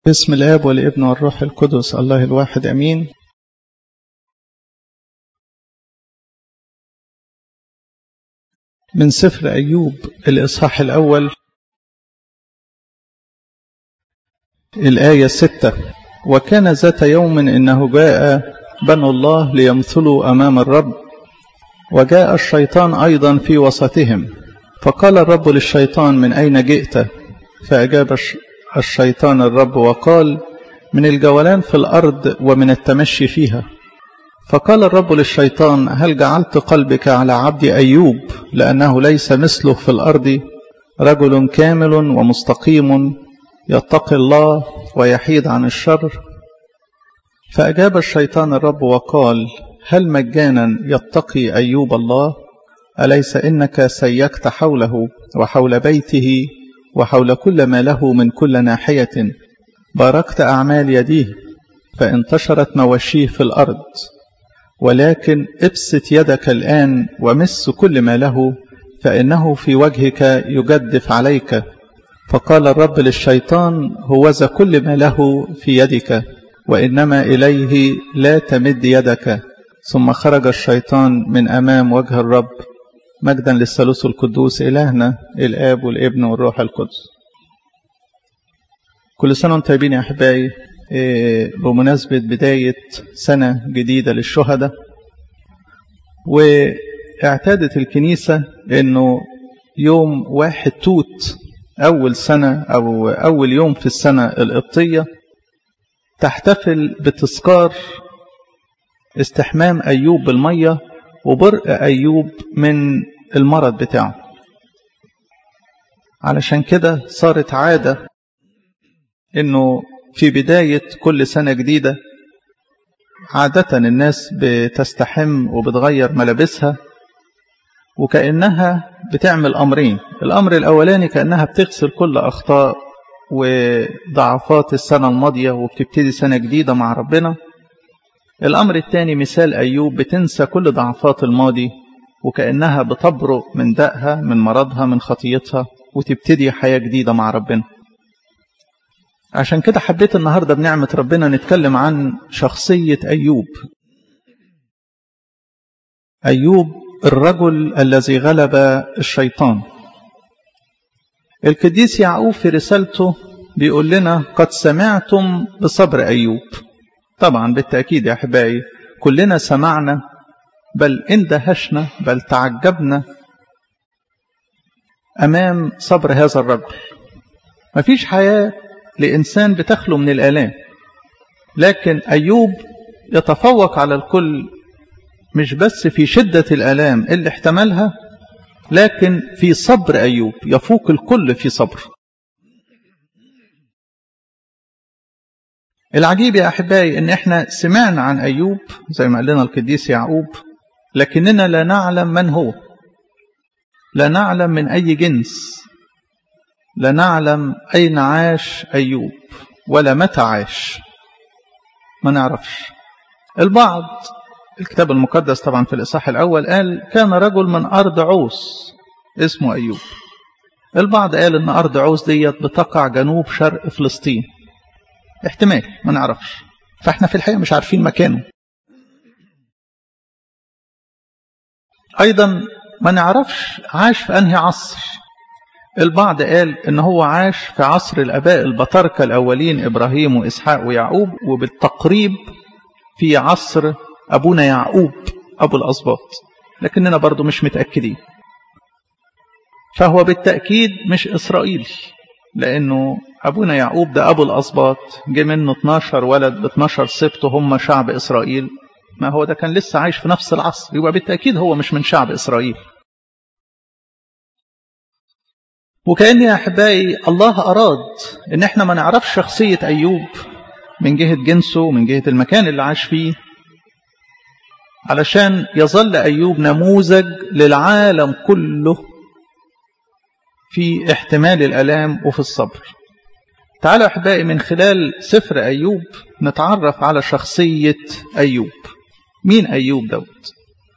باسم الآب والابن والروح القدس الله الواحد أمين. من سفر أيوب الإصحاح الأول الآية 6: وكان ذات يوم إنه جاء بنو الله ليمثلوا أمام الرب، وجاء الشيطان أيضا في وسطهم، فقال الرب للشيطان: من أين جئت؟ فأجاب الشيطان الرب وقال: من الجولان في الأرض ومن التمشي فيها. فقال الرب للشيطان: هل جعلت قلبك على عبدي أيوب، لأنه ليس مثله في الأرض، رجل كامل ومستقيم يتقي الله ويحيد عن الشر؟ فأجاب الشيطان الرب وقال: هل مجانا يتقي أيوب الله؟ أليس إنك سيكت حوله وحول بيته وحول كل ما له من كل ناحية، باركت أعمال يديه فانتشرت مواشيه في الأرض، ولكن ابسط يدك الآن ومس كل ما له، فإنه في وجهك يجدف عليك. فقال الرب للشيطان: هوذا كل ما له في يدك، وإنما إليه لا تمد يدك. ثم خرج الشيطان من أمام وجه الرب. مجدا للثالوث القدوس إلهنا الآب والابن والروح القدس. كل سنة وانتم طيبين يا أحبائي، بمناسبة بداية سنة جديدة للشهداء. واعتادت الكنيسة أنه يوم 1 توت أول سنة أو أول يوم في السنة القبطية تحتفل بتذكار استحمام أيوب بالمية وبرء أيوب من المرض بتاعه. علشان كده صارت عادة أنه في بداية كل سنة جديدة عادة الناس بتستحم وبتغير ملابسها، وكأنها بتعمل أمرين. الأمر الأولاني كأنها بتغسل كل أخطاء وضعفات السنة الماضية وبتبتدي سنة جديدة مع ربنا. الأمر الثاني مثال أيوب، بتنسى كل ضعفات الماضي وكأنها بتبرؤ من دائها من مرضها من خطيتها وتبتدي حياة جديدة مع ربنا. عشان كده حبيت النهاردة بنعمة ربنا نتكلم عن شخصية أيوب. أيوب الرجل الذي غلب الشيطان. القديس يعقوب في رسالته بيقول لنا: قد سمعتم بصبر أيوب. طبعا بالتأكيد يا أحبائي كلنا سمعنا، بل اندهشنا، بل تعجبنا أمام صبر هذا الرجل. مفيش حياة لإنسان بتخلو من الآلام، لكن أيوب يتفوق على الكل، مش بس في شدة الآلام اللي احتملها، لكن في صبر أيوب يفوق الكل في صبر. العجيب يا أحبائي إن احنا سمعنا عن أيوب زي ما قال لنا القديس يعقوب، لكننا لا نعلم من هو، لا نعلم من أي جنس، لا نعلم أين عاش أيوب ولا متى عاش، ما نعرفش. البعض الكتاب المقدس طبعا في الإصحاح الأول قال كان رجل من أرض عوس اسمه أيوب. البعض قال إن أرض عوس ديت بتقع جنوب شرق فلسطين، احتمال ما نعرفش، فاحنا في الحقيقة مش عارفين مكانه. أيضا ما نعرفش عاش في أنهي عصر. البعض قال إن هو عاش في عصر الآباء البطاركة الأولين إبراهيم وإسحاق ويعقوب، وبالتقريب في عصر أبونا يعقوب أبو الأسباط، لكننا برضو مش متأكدين. فهو بالتأكيد مش إسرائيلي، لأنه أبونا يعقوب ده أبو الأسباط، جه منه 12 ولد 12 سبط هم شعب إسرائيل. ما هو ده كان لسه عايش في نفس العصر، يبقى بالتأكيد هو مش من شعب إسرائيل. وكأن يا أحبائي الله أراد إن احنا ما نعرفش شخصية أيوب من جهة جنسه ومن جهة المكان اللي عاش فيه، علشان يظل أيوب نموذج للعالم كله في احتمال الآلام وفي الصبر. تعالوا أحبائي من خلال سفر أيوب نتعرف على شخصية أيوب. مين أيوب دوت؟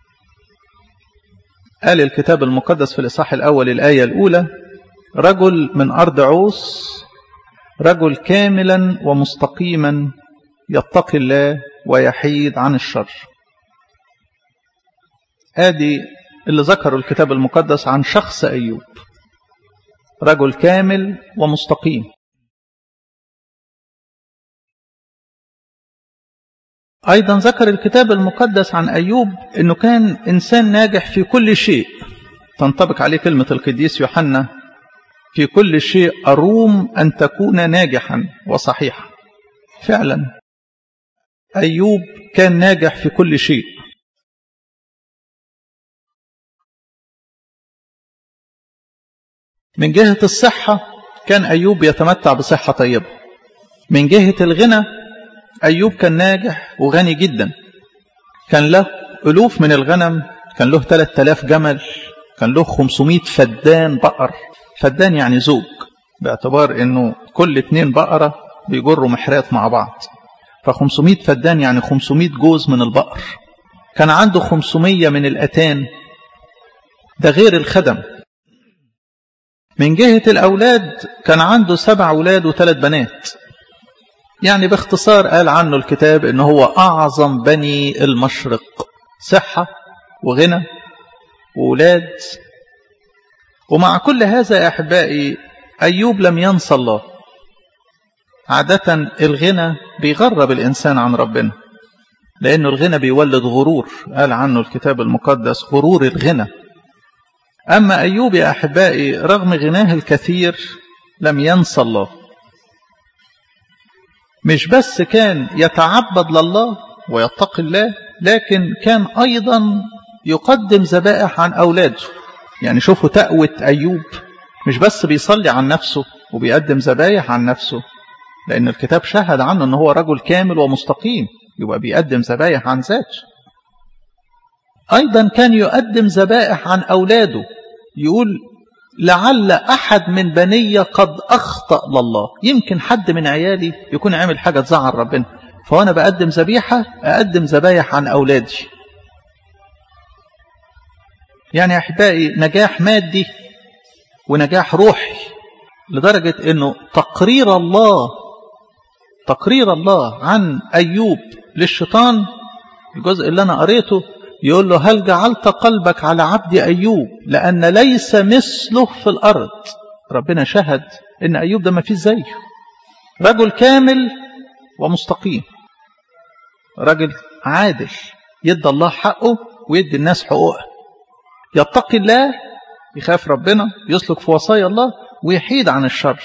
قال الكتاب المقدس في الإصحاح الأول الآية الأولى: رجل من أرض عوس رجل كاملا ومستقيما يتقي الله ويحيد عن الشر. آدي اللي ذكره الكتاب المقدس عن شخص أيوب، رجل كامل ومستقيم. أيضا ذكر الكتاب المقدس عن أيوب أنه كان إنسان ناجح في كل شيء، تنطبق عليه كلمة القديس يوحنا: في كل شيء أروم أن تكون ناجحا وصحيحا. فعلا أيوب كان ناجح في كل شيء. من جهة الصحة كان أيوب يتمتع بصحة طيبة. من جهة الغنى أيوب كان ناجح وغني جدا، كان له ألوف من الغنم، كان له 3000 جمل، كان له 500 فدان بقر. فدان يعني زوج، باعتبار أنه كل 2 بقرة بيجروا محرات مع بعض، ف500 فدان يعني 500 جوز من البقر. كان عنده 500 من الأتان، ده غير الخدم. من جهة الأولاد كان عنده 7 أولاد و3 بنات. يعني باختصار قال عنه الكتاب إنه هو أعظم بني المشرق، صحة وغنى وأولاد. ومع كل هذا يا أحبائي أيوب لم ينسى الله. عادة الغنى بيغرب الإنسان عن ربنا، لأنه الغنى بيولد غرور، قال عنه الكتاب المقدس غرور الغنى. أما أيوب يا أحبائي رغم غناه الكثير لم ينسى الله. مش بس كان يتعبد لله ويتقي الله، لكن كان أيضا يقدم ذبائح عن أولاده. يعني شوفوا تقوى أيوب، مش بس بيصلي عن نفسه وبيقدم ذبائح عن نفسه، لأن الكتاب شهد عنه أنه هو رجل كامل ومستقيم، يبقى بيقدم ذبائح عن ذاته. أيضا كان يقدم ذبائح عن أولاده، يقول لعل أحد من بني قد أخطأ لله، يمكن حد من عيالي يكون عامل حاجة تزعل ربنا، فأنا بقدم ذبيحة، أقدم ذبائح عن أولادي. يعني أحبائي نجاح مادي ونجاح روحي، لدرجة أنه تقرير الله عن أيوب للشيطان، الجزء اللي أنا قريته يقول له: هل جعلت قلبك على عبد أيوب لأن ليس مثله في الأرض. ربنا شهد إن أيوب ده ما فيه زيه، رجل كامل ومستقيم، رجل عادل، يدي الله حقه ويدي الناس حقوقها، يتقي الله، يخاف ربنا، يسلك في وصايا الله، ويحيد عن الشر.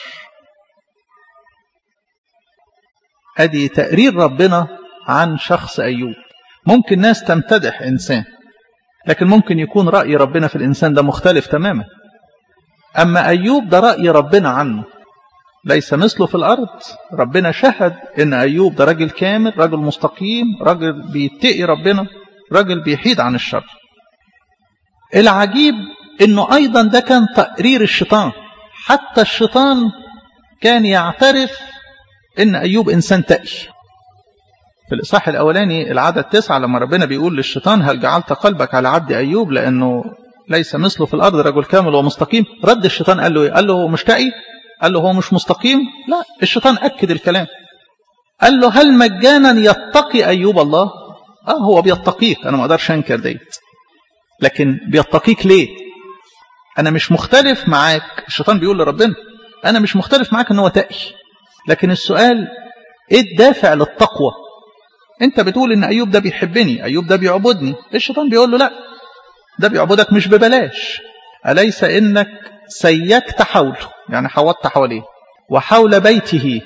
ادي تقرير ربنا عن شخص أيوب. ممكن ناس تمتدح إنسان، لكن ممكن يكون رأي ربنا في الإنسان ده مختلف تماما. أما أيوب ده رأي ربنا عنه ليس مثله في الأرض. ربنا شهد إن أيوب ده راجل كامل، راجل مستقيم، راجل بيتقي ربنا، راجل بيحيد عن الشر. العجيب إنه أيضا ده كان تقرير الشيطان. حتى الشيطان كان يعترف إن أيوب إنسان تقي. في الإصحاح الأولاني العدد 9 لما ربنا بيقول للشيطان: هل جعلت قلبك على عبد أيوب لأنه ليس مثله في الأرض رجل كامل ومستقيم. رد الشيطان قال له إيه؟ قال له هو مش تقي؟ قال له هو مش مستقيم؟ لا، الشيطان أكد الكلام. قال له: هل مجانا يتقي أيوب الله؟ هو بيتقيك، أنا ما أقدرش أنكر ديت، لكن بيتقيك ليه؟ أنا مش مختلف معاك. الشيطان بيقول لربنا: أنا مش مختلف معاك أنه تقي، لكن السؤال إيه الدافع للتقوى؟ أنت بتقول إن أيوب ده بيحبني، أيوب ده بيعبدني. الشيطان بيقول له: لا، ده بيعبدك مش ببلاش. أليس إنك سيكت حوله، يعني حوضت حواليه، وحول بيته،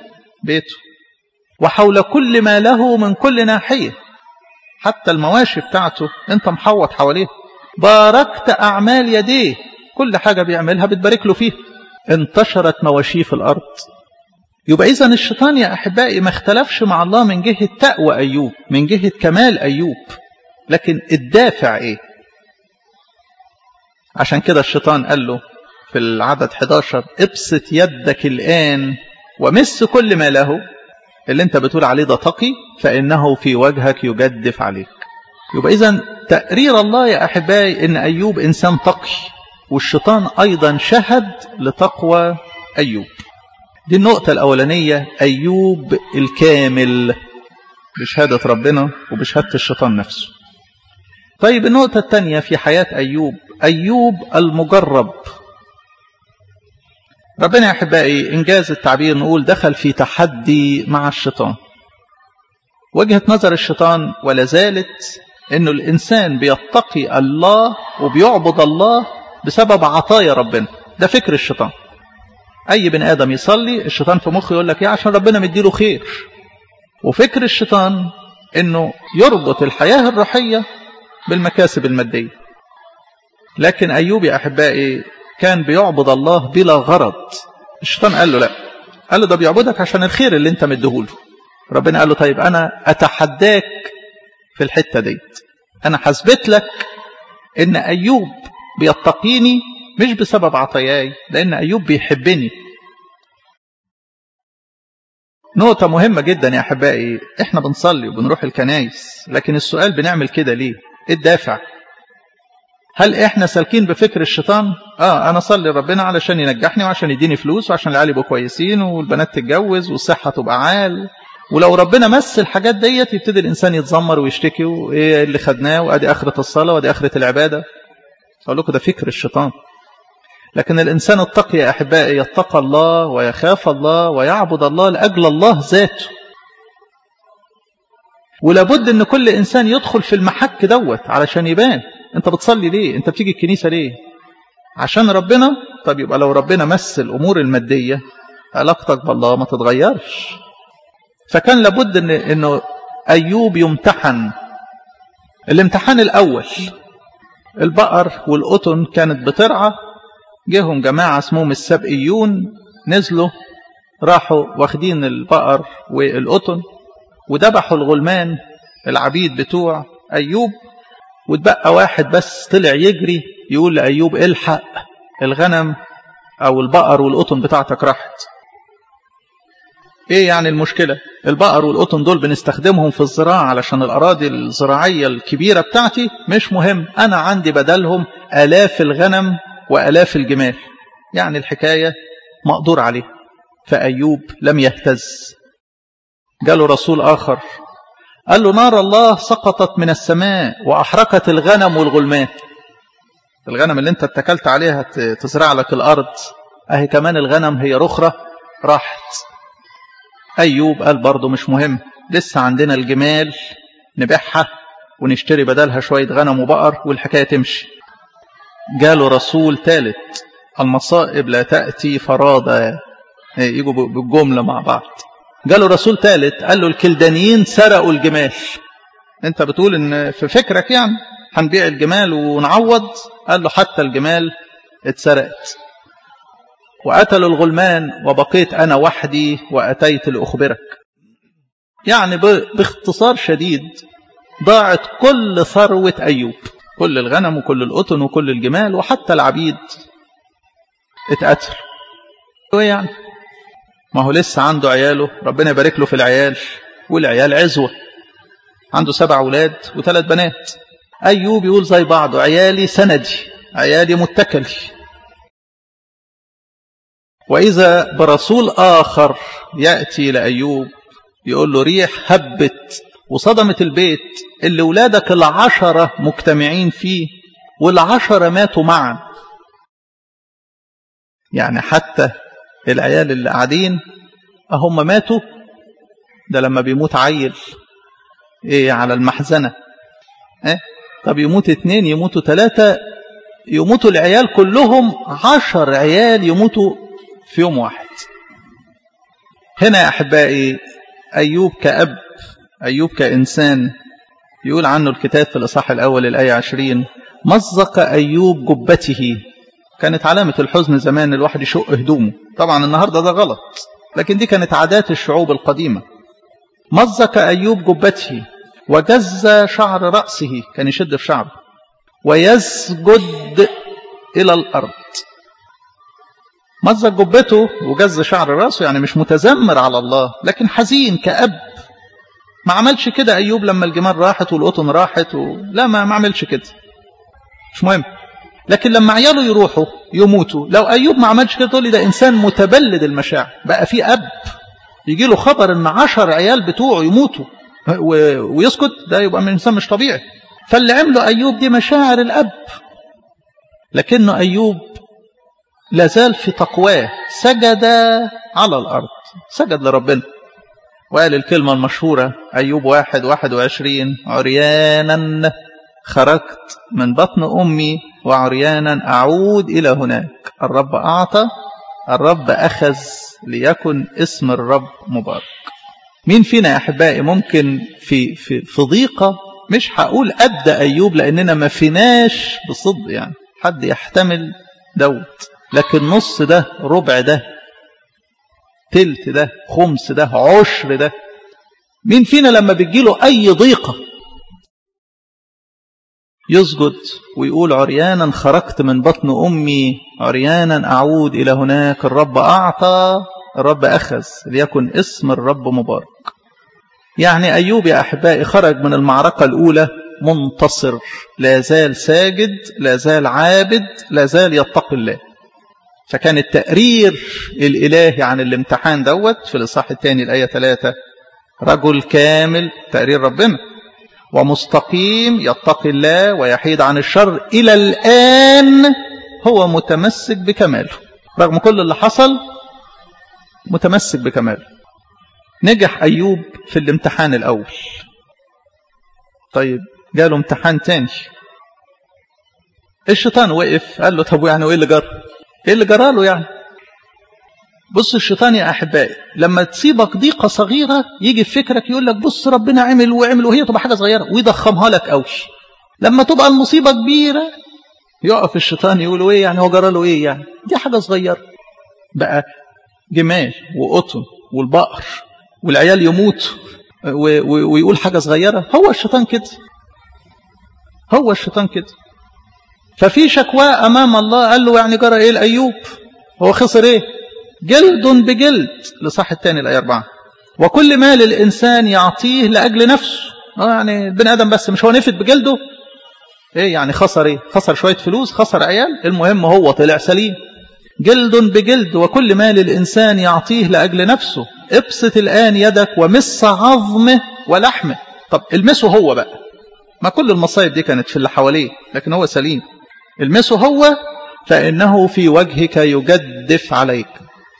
وحول كل ما له من كل ناحية، حتى المواشي بتاعته أنت محوط حواليه. باركت أعمال يديه، كل حاجة بيعملها بتبارك له فيه. انتشرت مواشيه في الأرض. يبقى إذن الشيطان يا أحبائي ما اختلفش مع الله من جهة تقوى أيوب، من جهة كمال أيوب، لكن الدافع إيه؟ عشان كده الشيطان قال له في العدد 11: ابسط يدك الآن ومس كل ما له، اللي انت بتقول عليه ده تقي، فإنه في وجهك يجدف عليك. يبقى إذن تقرير الله يا أحبائي إن أيوب إنسان تقي، والشيطان أيضا شهد لتقوى أيوب. دي النقطة الأولانية، أيوب الكامل بشهادة ربنا وبشهادة الشيطان نفسه. طيب النقطة الثانية في حياة أيوب المجرب. ربنا يا أحبائي إنجاز التعبير نقول دخل في تحدي مع الشيطان. وجهة نظر الشيطان ولا زالت إنه الإنسان بيتقي الله وبيعبد الله بسبب عطايا ربنا. ده فكر الشيطان. أي بني آدم يصلي الشيطان في مخه يقول لك إيه؟ عشان ربنا مديله خير. وفكر الشيطان إنه يربط الحياة الروحية بالمكاسب المادية. لكن أيوب يا أحبائي كان بيعبد الله بلا غرض. الشيطان قال له لا، قال له ده بيعبدك عشان الخير اللي انت مديهوله. ربنا قال له طيب أنا أتحداك في الحتة ديت، أنا حسبت لك إن أيوب بيتقيني مش بسبب عطاياي، لأن أيوب بيحبني. نقطة مهمة جدا يا أحبائي، إحنا بنصلي وبنروح الكنايس، لكن السؤال بنعمل كده ليه؟ إيه الدافع؟ هل إحنا سالكين بفكر الشيطان؟ أنا أصلي ربنا علشان ينجحني وعشان يديني فلوس وعشان العيال يبقوا كويسين والبنات تتجوز والصحة تبقى عال. ولو ربنا مس الحاجات ديت يبتدي الإنسان يتذمر ويشتكي وإيه اللي خدناه وأدي آخرة الصلاة وأدي آخرة العبادة. أقول لكم ده فكر الشيطان. لكن الإنسان التقي يا أحبائي يتقى الله ويخاف الله ويعبد الله لأجل الله ذاته. ولابد أن كل إنسان يدخل في المحك دوت علشان يبان أنت بتصلي ليه؟ أنت بتيجي الكنيسة ليه؟ عشان ربنا. طب يبقى لو ربنا مس الأمور المادية علاقتك بالله ما تتغيرش. فكان لابد أنه أيوب يمتحن. الامتحان الأول البقر والقطن كانت بترعى، جيهم جماعة اسمهم السبئيون، نزلوا راحوا واخدين البقر والقطن وذبحوا الغلمان العبيد بتوع أيوب، واتبقى واحد بس طلع يجري يقول لأيوب الحق الغنم أو البقر والقطن بتاعتك راحت. ايه يعني المشكلة؟ البقر والقطن دول بنستخدمهم في الزراعة علشان الأراضي الزراعية الكبيرة بتاعتي مش مهم، أنا عندي بدلهم آلاف الغنم وآلاف الجمال، يعني الحكاية مقدور عليه. فأيوب لم يهتز. جاله رسول آخر قال له نار الله سقطت من السماء وأحرقت الغنم والغلمان. الغنم اللي انت اتكلت عليها تزرع لك الأرض اهي كمان الغنم هي رخرة راحت. أيوب قال برضو مش مهم، لسه عندنا الجمال نبيعها ونشتري بدلها شوية غنم وبقر والحكاية تمشي. جاله رسول ثالث، المصائب لا تأتي فرادى، يجوا بالجملة مع بعض. جاله رسول ثالث قال له الكلدانيين سرقوا الجمال. انت بتقول ان في فكرك يعني هنبيع الجمال ونعوض، قال له حتى الجمال اتسرقت. وقتلوا الغلمان وبقيت أنا وحدي وأتيت لأخبرك. يعني باختصار شديد ضاعت كل ثروة أيوب، كل الغنم وكل القطن وكل الجمال وحتى العبيد اتقتل. يعني ما هو لسه عنده عياله، ربنا يبارك له في العيال، والعيال عزوة، عنده 7 أولاد و3 بنات. أيوب يقول زي بعضه عيالي سندي، عيالي متكلي. وإذا برسول آخر يأتي لأيوب يقول له ريح هبت وصدمت البيت اللي ولادك 10 مجتمعين فيه وال10 ماتوا معا. يعني حتى العيال اللي قاعدين هم ماتوا. ده لما بيموت عيل ايه على المحزنة، طب يموت 2 يموتوا 3 يموتوا العيال كلهم، 10 عيال يموتوا في يوم واحد. هنا يا أحبائي أيوب كأب، أيوب كإنسان، يقول عنه الكتاب في الإصحاح الأول الآية 20 مزق أيوب جبته. كانت علامة الحزن زمان الواحد يشق هدومه، طبعا النهاردة ده غلط، لكن دي كانت عادات الشعوب القديمة. مزق أيوب جبته وجز شعر رأسه، كان يشد في شعره، ويسجد إلى الأرض. مزق جبته وجز شعر رأسه، يعني مش متذمر على الله لكن حزين كأب. ما عملش كده أيوب لما الجمال راحت والقطن راحت لا ما عملش كده، مش مهم. لكن لما عياله يروحوا يموتوا، لو أيوب ما عملش كده تقول لي ده إنسان متبلد المشاعر. بقى في أب يجي له خبر إن 10 عيال بتوعه يموتوا ويسكت، ده يبقى من إنسان مش طبيعي. فاللي عمله أيوب دي مشاعر الأب، لكنه أيوب لازال في تقواه، سجد على الأرض، سجد لربنا وقال الكلمة المشهورة أيوب 1:21: عريانا خرجت من بطن أمي وعريانا أعود إلى هناك، الرب أعطى الرب أخذ، ليكن اسم الرب مبارك. مين فينا يا أحبائي ممكن في ضيقة، مش هقول قد أيوب لأننا ما فيناش بصدق يعني حد يحتمل دوت، لكن نص ده، ربع ده، تلت ده، خمس ده، عشر ده، مين فينا لما بتجيله أي ضيقة يسجد ويقول عريانا خرجت من بطن أمي عريانا أعود إلى هناك، الرب أعطى الرب أخذ، ليكن اسم الرب مبارك. يعني أيوب يا أحبائي خرج من المعركة الأولى منتصر، لا زال ساجد، لا زال عابد، لا زال يتقي الله. فكان التقرير الإلهي عن الامتحان دوت في الإصحاح الثاني الآية 3: رجل كامل، تقرير ربنا، ومستقيم يتقي الله ويحيد عن الشر، إلى الآن هو متمسك بكماله. رغم كل اللي حصل متمسك بكماله. نجح أيوب في الامتحان الأول. طيب جاله امتحان تاني، الشيطان وقف قال له طب يعني وإيه اللي جرى؟ إيه اللي جرى له يعني؟ بص الشيطان يا أحبائي لما تصيبك ضيقة صغيرة يجي في فكرك يقول لك بص ربنا عمل وعمل، وهي تبقى حاجة صغيرة ويضخمها لك قوي. لما تبقى المصيبة كبيرة يقف الشيطان يقول ايه يعني، هو جرى له ايه يعني، دي حاجة صغيرة. بقى جمال وقطن والبقر والعيال يموت ويقول حاجة صغيرة. هو الشيطان كده، هو الشيطان كده. ففي شكوى أمام الله قال له يعني جرى ايه لأيوب، هو خسر ايه؟ جلد بجلد، لصح الثاني الآية 4: وكل ما للإنسان يعطيه لأجل نفسه. يعني البني آدم بس مش هو نفت بجلده، ايه يعني خسر ايه؟ خسر شوية فلوس، خسر عيال، المهم هو طلع سليم. جلد بجلد، وكل ما للإنسان يعطيه لأجل نفسه، ابسط الآن يدك ومس عظمه ولحمه. طب المسه هو بقى، ما كل المصايب دي كانت في اللي حواليه، لكن هو سليم. المسه هو فإنه في وجهك يجدف عليك.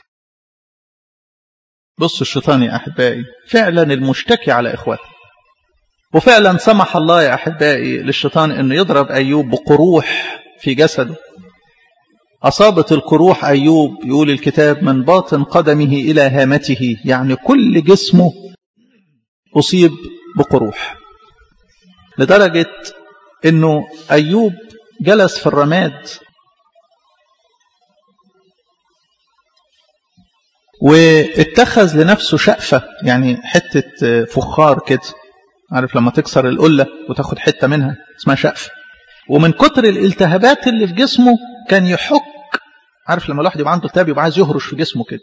بص الشيطان يا أحبائي فعلا المشتكي على إخواته، وفعلا سمح الله يا أحبائي للشيطان أنه يضرب أيوب بقروح في جسده. أصابت القروح أيوب يقول الكتاب من باطن قدمه إلى هامته، يعني كل جسمه أصيب بقروح، لدرجة أنه أيوب جلس في الرماد واتخذ لنفسه شقفة، يعني حتة فخار كده، عارف لما تكسر القلة وتاخد حتة منها اسمها شقفة. ومن كتر الالتهابات اللي في جسمه كان يحك، عارف لما الواحد يبقى عنده التهاب يبقى عايز يهرش في جسمه كده،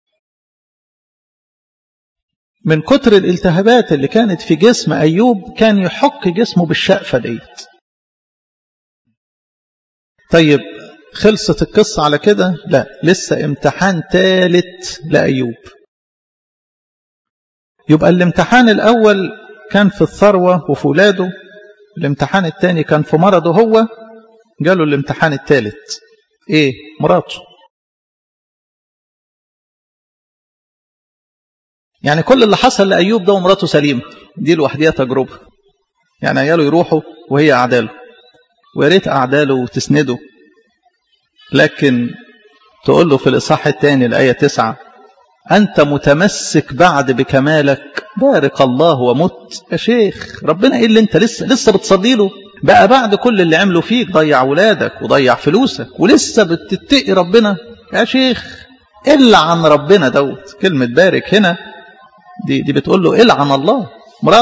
من كتر الالتهابات اللي كانت في جسم أيوب كان يحك جسمه بالشقفة ديت. طيب خلصت القصة على كده؟ لا، لسه امتحان ثالث لأيوب. يبقى الامتحان الأول كان في الثروة وفي ولاده، الامتحان الثاني كان في مرضه هو، جاله الامتحان الثالث ايه؟ مراته. يعني كل اللي حصل لأيوب ده ومراته سليمة، دي لوحدها تجربة. يعني عياله يروحوا وهي أعداله، ويا ريت أعداله وتسنده، لكن تقول له في الإصحاح الثاني الآية 9: أنت متمسك بعد بكمالك، بارك الله ومت. يا شيخ ربنا إيه اللي أنت لسه بتصلي له بقى بعد كل اللي عمله فيك؟ ضيع ولادك وضيع فلوسك ولسه بتتقي ربنا؟ يا شيخ إلعن ربنا دوت. كلمة بارك هنا دي بتقول له إلعن الله.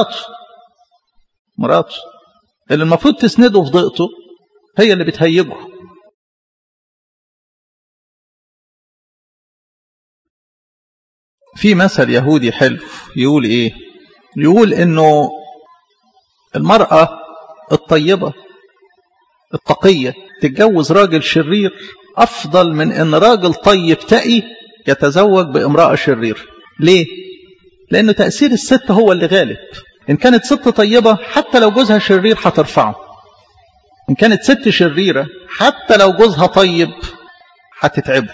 مراته اللي المفروض تسنده في ضيقته هي اللي بتهيجه. في مثل يهودي حلو يقول ايه؟ يقول انه المرأة الطيبة التقية تتجوز راجل شرير أفضل من أن راجل طيب تقي يتزوج بامرأة شرير. ليه؟ لأنه تأثير الست هو اللي غالب. إن كانت ست طيبة حتى لو جوزها شرير هترفعه، إن كانت ست شريرة حتى لو جوزها طيب هتتعبه.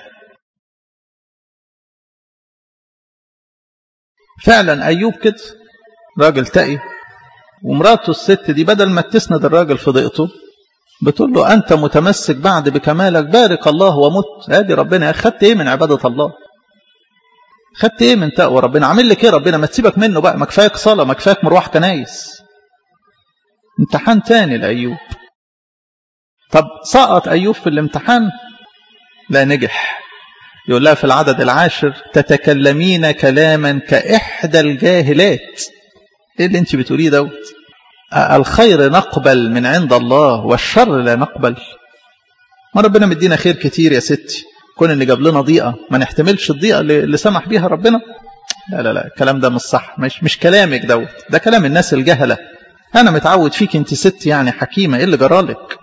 فعلا أيوب كده راجل تقي، ومراته الست دي بدل ما تسند الراجل في ضيقته بتقول له أنت متمسك بعد بكمالك، بارك الله ومت. هادي ربنا، خدت إيه من عبادة الله؟ خدت إيه من تقوى ربنا؟ عامل لك إيه ربنا؟ ما تسيبك منه بقى، ما كفايك صلاة، ما كفايك مروح كنايس. امتحان تاني لأيوب. طب سقط أيوب في الامتحان؟ لا، نجح. يقول لها في العدد 10 تتكلمين كلاما كإحدى الجاهلات. إيه اللي انت بتقوليه دوت؟ الخير نقبل من عند الله والشر لا نقبل. ما ربنا مدينا خير كتير يا ستي، كون ان جاب لنا ضيقة ما نحتملش الضيقة اللي سمح بيها ربنا؟ لا لا لا، الكلام ده مش صح، مش كلامك دوت، ده كلام الناس الجهلة. انا متعود فيك انت ست يعني حكيمة، ايه اللي جرالك؟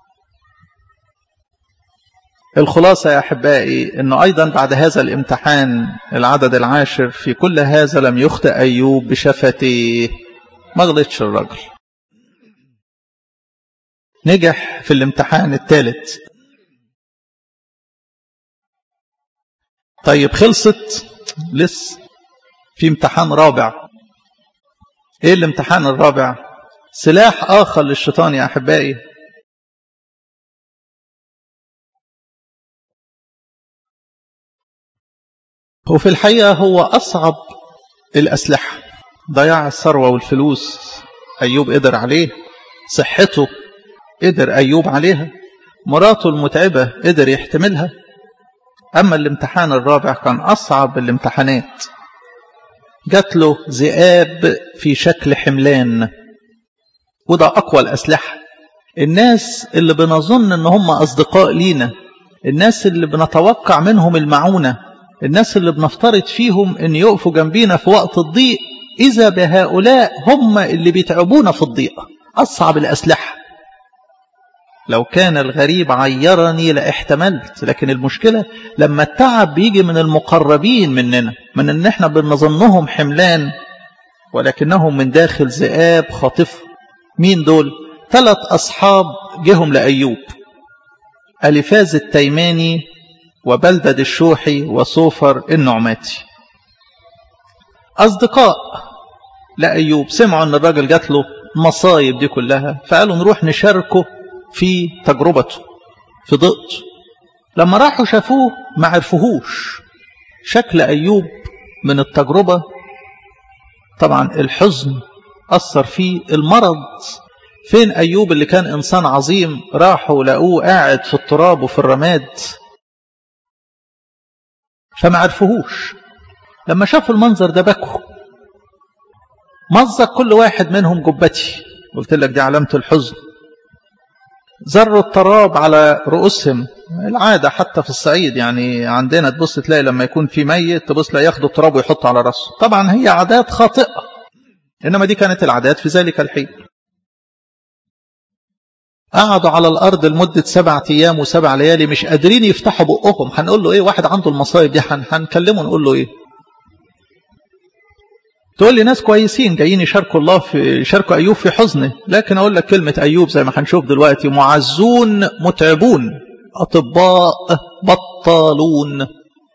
الخلاصة يا أحبائي أنه أيضا بعد هذا الامتحان العدد 10 في كل هذا لم يخطئ أيوب بشفتيه، ما غلطش الرجل، نجح في الامتحان الثالث. طيب خلصت؟ لسه في امتحان رابع. ايه الامتحان الرابع؟ سلاح آخر للشيطان يا أحبائي. وفي الحقيقة هو أصعب الأسلحة. ضياع الثروة والفلوس أيوب قدر عليه، صحته قدر أيوب عليها، مراته المتعبة قدر يحتملها. أما الامتحان الرابع كان أصعب الامتحانات. جات له ذئاب في شكل حملان، وده أقوى الأسلحة. الناس اللي بنظن أن هم أصدقاء لينا، الناس اللي بنتوقع منهم المعونة، الناس اللي بنفترض فيهم أن يقفوا جنبينا في وقت الضيق، إذا بهؤلاء هم اللي بيتعبونا في الضيق. أصعب الأسلحة. لو كان الغريب عيرني لاحتملت، لكن المشكلة لما التعب بيجي من المقربين مننا، من ان احنا بنظنهم حملان ولكنهم من داخل ذئاب خاطفة. مين دول؟ 3 أصحاب جهم لأيوب: أليفاز التيماني وبلدد الشوحي وصوفر النعماتي. أصدقاء لأيوب، سمعوا أن الراجل جات له مصايب دي كلها، فقالوا نروح نشاركه في تجربته في ضيقته. لما راحوا شافوه ما عرفوهوش. شكل أيوب من التجربة طبعا الحزن أثر فيه، المرض. فين أيوب اللي كان إنسان عظيم؟ راحوا لقوه قاعد في التراب وفي الرماد، فما عرفوهوش. لما شافوا المنظر ده بكوا. مزق كل واحد منهم جبتي، قلت لك دي علامة الحزن. زروا التراب على رؤوسهم. العادة حتى في الصعيد يعني عندنا تبص تلاقي لما يكون في ميت تبص تلاقي ياخدوا التراب ويحطوا على رأسه. طبعا هي عادات خاطئة، إنما دي كانت العادات في ذلك الحين. قعدوا على الأرض لمدة 7 أيام و7 ليالي مش قادرين يفتحوا بقهم. هنقول له إيه؟ واحد عنده المصايب دي هنكلمه نقول له إيه؟ تقول لي ناس كويسين جايين يشاركوا أيوب في حزنه، لكن أقول لك كلمة أيوب زي ما هنشوف دلوقتي: معزون متعبون، أطباء بطالون.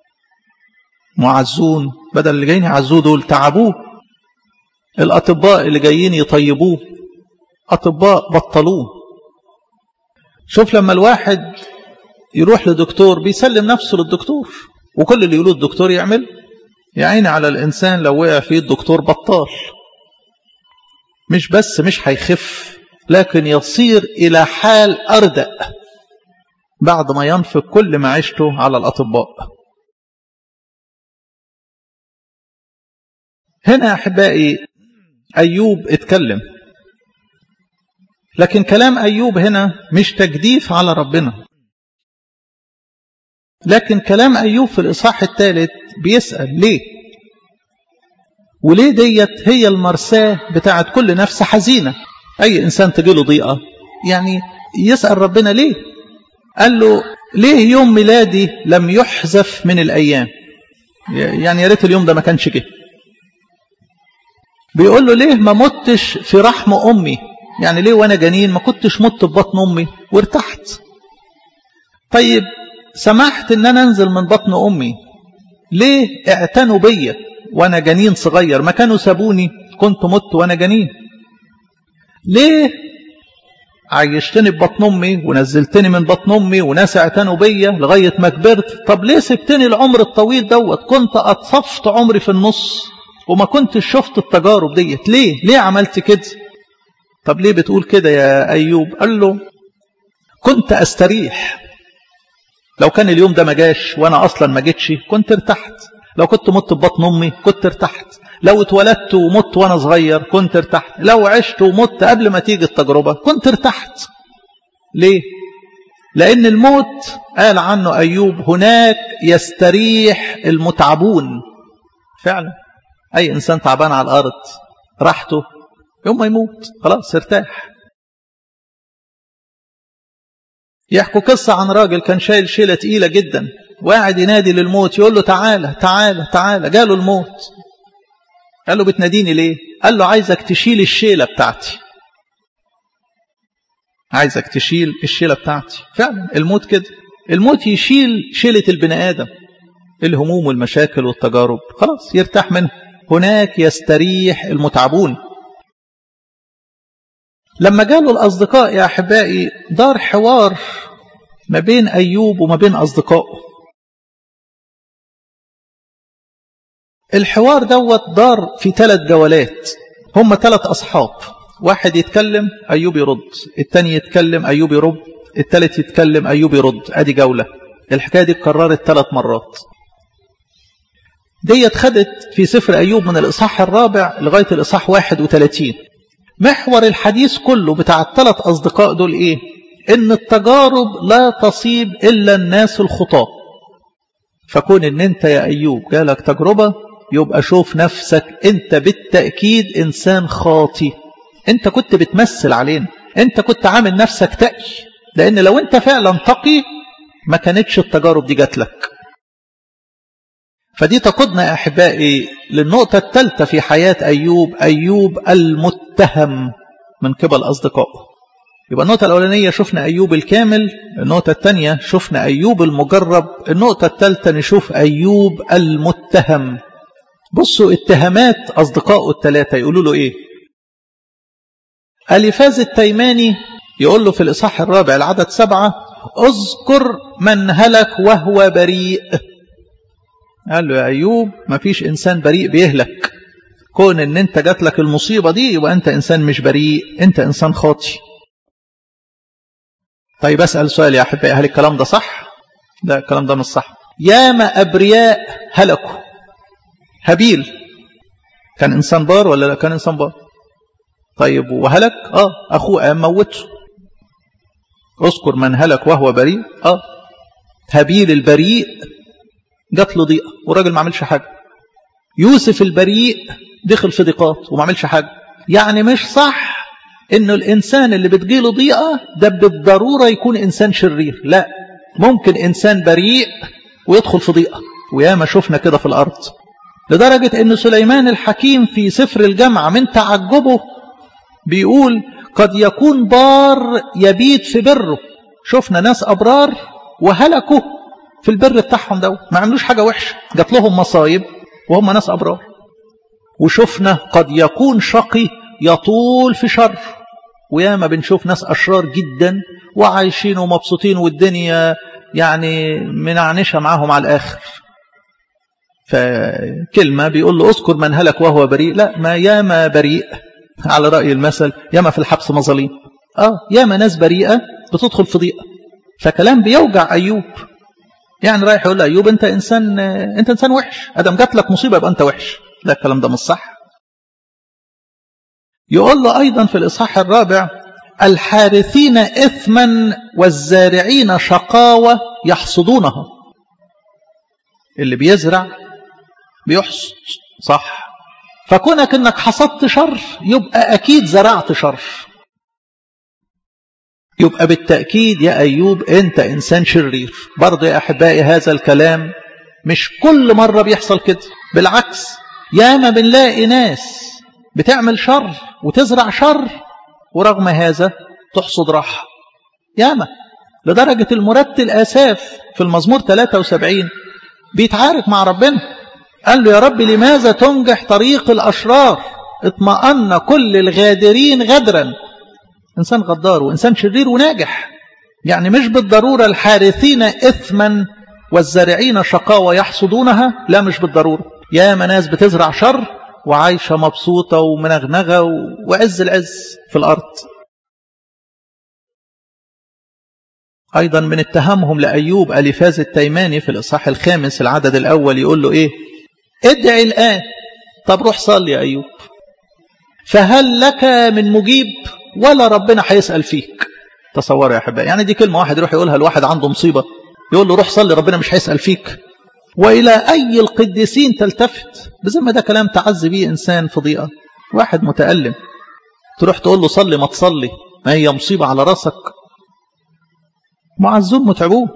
معزون بدل اللي جايين يعزوه دول تعبوه، الأطباء اللي جايين يطيبوه أطباء بطلون. شوف لما الواحد يروح لدكتور بيسلم نفسه للدكتور، وكل اللي يقوله الدكتور يعمل. يعيني على الإنسان لو وقع فيه الدكتور بطال، مش بس مش هيخف، لكن يصير إلى حال أردأ بعد ما ينفق كل معيشته على الأطباء. هنا يا أحبائي أيوب اتكلم، لكن كلام أيوب هنا مش تجديف على ربنا، لكن كلام أيوب في الإصحاح الثالث بيسأل ليه؟ وليه ديت هي المرساة بتاعت كل نفس حزينة. أي إنسان تجيله ضيقة يعني يسأل ربنا ليه؟ قال له ليه يوم ميلادي لم يحذف من الأيام؟ يعني يا ريت اليوم ده ما كانش جه. بيقول له ليه ما متش في رحم أمي؟ يعني ليه وأنا جنين ما كنتش مت في بطن أمي وارتحت؟ طيب سمحت إن أنا أنزل من بطن أمي، ليه اعتنوا بيا وأنا جنين صغير؟ ما كانوا سابوني كنت مت وأنا جنين. ليه عيشتني ببطن أمي ونزلتني من بطن أمي وناس اعتنوا بيا لغاية ما كبرت؟ طب ليه سبتني العمر الطويل دوت؟ كنت أتصفت عمري في النص وما كنت شفت التجارب ديت. ليه عملت كده؟ طب ليه بتقول كده يا أيوب؟ قال له كنت أستريح. لو كان اليوم ده ما جاش وأنا أصلا ما جيتش كنت ارتحت. لو كنت مت ببطن أمي كنت ارتحت. لو اتولدت ومت وأنا صغير كنت ارتحت. لو عشت ومت قبل ما تيجي التجربة كنت ارتحت. ليه؟ لأن الموت قال عنه أيوب هناك يستريح المتعبون. فعلا أي إنسان تعبان على الأرض راحته يوم ما يموت خلاص ارتاح. يحكوا قصة عن راجل كان شايل شيلة تقيلة جدا وقاعد ينادي للموت يقول له تعالى تعالى تعالى. جاله الموت قال له بتناديني ليه؟ قال له عايزك تشيل الشيلة بتاعتي. عايزك تشيل الشيلة بتاعتي. فعلا الموت كده، الموت يشيل شيلة البني آدم، الهموم والمشاكل والتجارب خلاص يرتاح منها. هناك يستريح المتعبون. لما جاله الأصدقاء يا أحبائي دار حوار ما بين أيوب وما بين أصدقائه. الحوار دوت دار في 3 جولات. هم 3 أصحاب، واحد يتكلم أيوب يرد، التاني يتكلم أيوب يرد، التالت يتكلم أيوب يرد. أدي جولة. الحكاية دي اتكررت 3 مرات. دي خدت في سفر أيوب من الإصحاح 4 لغاية الإصحاح 31. محور الحديث كله بتاع ال3 أصدقاء دول إيه؟ إن التجارب لا تصيب إلا الناس الخطاة. فكون إن أنت يا أيوب جالك تجربة يبقى شوف نفسك أنت بالتأكيد إنسان خاطي. أنت كنت بتمثل علينا، أنت كنت عامل نفسك تقي، لأن لو أنت فعلا تقي ما كانتش التجارب دي جات لك. فدي تقودنا يا أحبائي للنقطة الثالثة في حياة أيوب، أيوب المتهم من قبل أصدقائه. يبقى النقطة الأولانية شفنا أيوب الكامل، النقطة الثانية شفنا أيوب المجرب، النقطة الثالثة نشوف أيوب المتهم. بصوا اتهامات أصدقائه ال3 يقولوا له إيه؟ أليفاز التيماني يقول له في الإصحاح 4 العدد 7 اذكر من هلك وهو بريء. قال له يا أيوب ما فيش إنسان بريء بيهلك. كون إن أنت جات لك المصيبة دي يبقى أنت إنسان مش بريء، أنت إنسان خاطي. طيب أسأل سؤال يا أحبائي، هل الكلام ده صح؟ لا، الكلام ده مش صح. ياما أبرياء هلكوا. هابيل كان إنسان بار ولا لا؟ كان إنسان بار. طيب وهلك؟ أخوه قام موته. اذكر من هلك وهو بريء. هابيل البريء جات له ضيقة والراجل ما عملش حاجة. يوسف البريء دخل في ضيقات وما عملش حاجة. يعني مش صح إنه الإنسان اللي بتجيله ضيقة ده بالضرورة يكون إنسان شرير. لا، ممكن إنسان بريء ويدخل في ضيقة، وياما شفنا كده في الأرض. لدرجة إن سليمان الحكيم في سفر الجامعة من تعجبه بيقول قد يكون بار يبيت في بره. شفنا ناس أبرار وهلكوا في البر بتاعهم ده، ما عملوش حاجة وحشة، جات لهم مصايب وهم ناس أبرار. وشفنا قد يكون شقي يطول في شر، وياما بنشوف ناس أشرار جدا وعايشين ومبسوطين والدنيا يعني منعنشة معاهم على الآخر. فكلمة بيقول له اذكر من هلك وهو بريء. لا، ما ياما بريء على رأي المثل، ياما في الحبس مظاليم. ياما ناس بريئة بتدخل في ضيقة. فكلام بيوجع أيوب. يعني رايح يقول له أيوب أنت إنسان وحش، أدم جات لك مصيبة يبقى أنت وحش. لا، الكلام ده مش صح. يقول له أيضا في الإصحاح 4 الحارثين إثما والزارعين شقاوة يحصدونها. اللي بيزرع بيحصد، صح؟ فكونك انك حصدت شر يبقى اكيد زرعت شر. يبقى بالتأكيد يا أيوب أنت إنسان شرير. برضه يا أحبائي هذا الكلام مش كل مرة بيحصل كده، بالعكس ياما بنلاقي ناس بتعمل شر وتزرع شر ورغم هذا تحصد راحة. ياما لدرجة المرتل آساف في المزمور 73 بيتعارك مع ربنا، قال له يا رب لماذا تنجح طريق الأشرار؟ اطمأن كل الغادرين غدرا. إنسان غدار وإنسان شرير وناجح، يعني مش بالضرورة الحارثين إثما والزارعين شقاوة يحصدونها، لا مش بالضرورة. ياما ناس بتزرع شر وعايشة مبسوطة ومنغنغة وعز العز في الأرض. أيضا من اتهامهم لأيوب أليفاز التيماني في الإصحاح 5 العدد الأول يقول له إيه؟ ادعي الآن. طب روح صلي يا أيوب، فهل لك من مجيب ولا ربنا هيسأل فيك؟ تصوروا يا أحبائي، يعني دي كلمة واحد يروح يقولها الواحد عنده مصيبة، يقول له روح صلي ربنا مش هيسأل فيك. وإلى أي القديسين تلتفت؟ بزي ده كلام تعزي بيه إنسان في ضيقة، واحد متألم تروح تقول له صلي ما تصلي، ما هي مصيبة على راسك. معزون متعبون.